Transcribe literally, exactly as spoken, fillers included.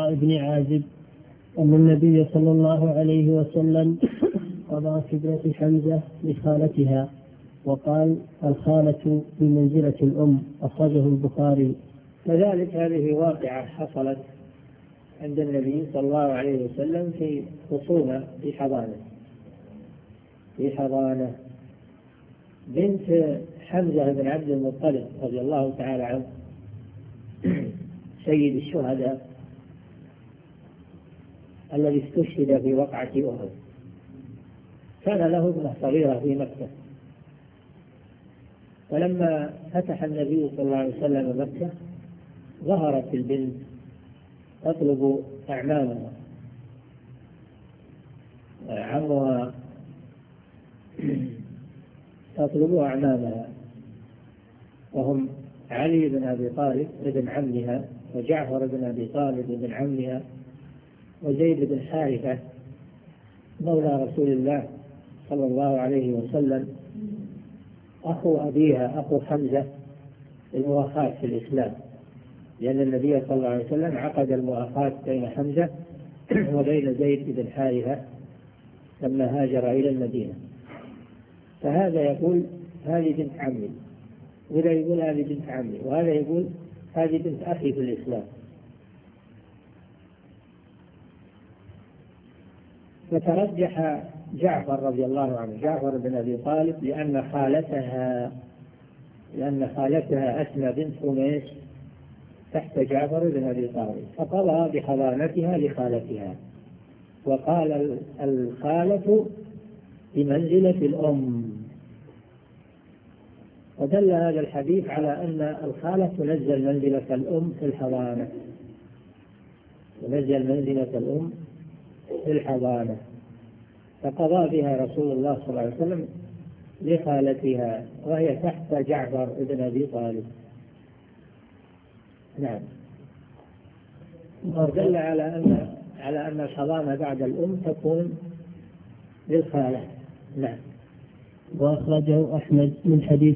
البراء بن عازب أن النبي صلى الله عليه وسلم قضى في ابنة حمزة لخالتها وقال الخالة بمنزلة الأم، أخرجه البخاري. كذلك هذه واقعة حصلت عند النبي صلى الله عليه وسلم في خصومة في حضانة في حضانة بنت حمزة بن عبد المطلب رضي الله تعالى عنه سيد الشهداء الذي استشهد في وقعة أحد. كان له ابنة صغيرة في مكة، فلما فتح النبي صلى الله عليه وسلم مكة ظهرت البنت تطلب أعمامها، عمها تطلب أعمامها وهم علي بن أبي طالب ابن عمها، وجعفر بن أبي طالب ابن عمها، وزيد بن حارثة مولى رسول الله صلى الله عليه وسلم أخو أبيها أخو حمزة، المؤاخاة في الإسلام، لأن النبي صلى الله عليه وسلم عقد المؤاخاة بين حمزة وبين زيد بن حارثة لما هاجر إلى المدينة. فهذا يقول هذه بنت عمي، وهذا يقول هذه بنت عمي، وهذا يقول هذه بنت أخي في الإسلام. فترجح جعفر رضي الله عنه، جعفر بن أبي طالب، لأن خالتها لأن خالتها أسمى بنت أميس تحت جعفر بن أبي طالب، فقضى بحضانتها لخالتها وقال الخالة بمنزلة الأم. ودل هذا الحديث على أن الخالة تنزل منزلة الأم في الحضانة، تنزل منزلة الأم في الحضانة، فقضى بها رسول الله صلى الله عليه وسلم لخالتها وهي تحت جعفر بن أبي طالب. نعم. ودل على أن على أن الحضانة بعد الأم تكون للخالة. نعم. وأخرجه أحمد من حديث